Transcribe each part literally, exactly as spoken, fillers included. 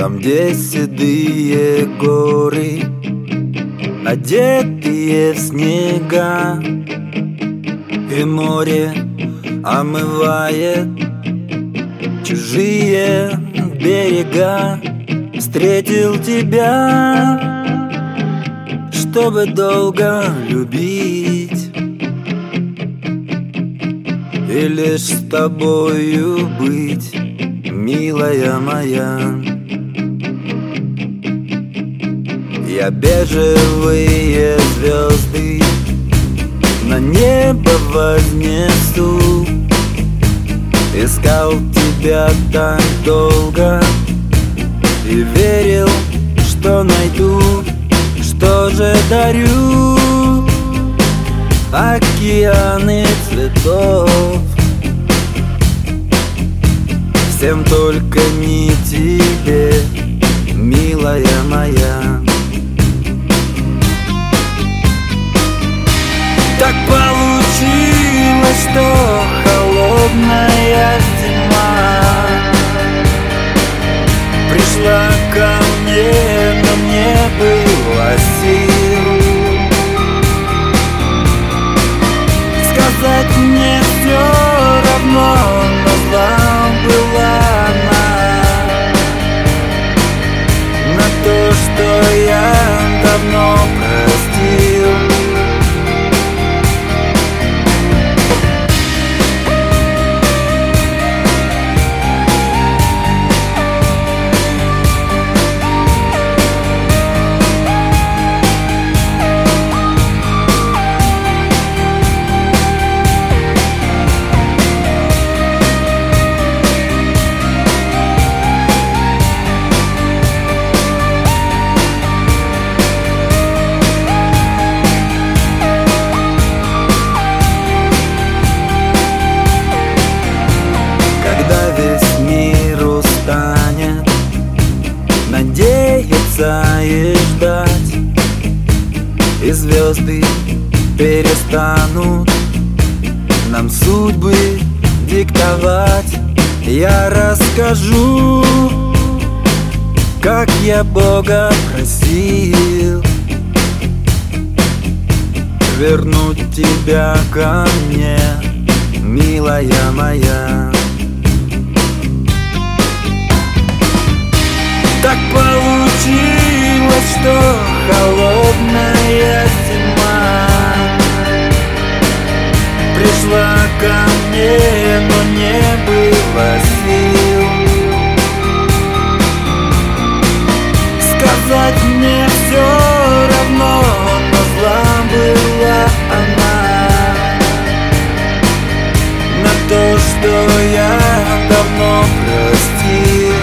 Там, где седые горы, одетые в снега, и море омывает чужие берега. Встретил тебя, чтобы долго любить, и лишь с тобою быть, милая моя. Я бежевые звезды на небо вознесу. Искал тебя так долго и верил, что найду. Что же дарю? Океаны цветов, всем только не тебе, милая моя. Так получилось, что холодная зима пришла ко мне, но не было сил сказать мне все равно, но зла была она на то, что я давно простил. Надеяться и ждать, и звезды перестанут нам судьбы диктовать. Я расскажу, как я Бога просил вернуть тебя ко мне, милая моя. Так получилось, что холодная зима пришла ко мне, но не было сил сказать мне все равно, но зла была она на то, что я давно простил.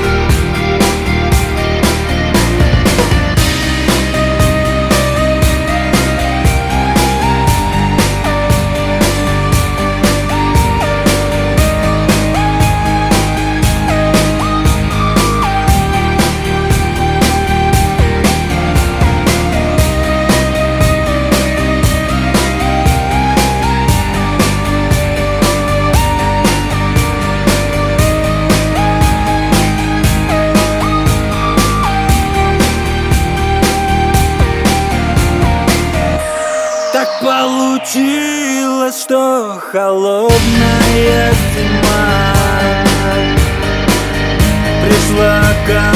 Получилось, что холодная зима пришла ко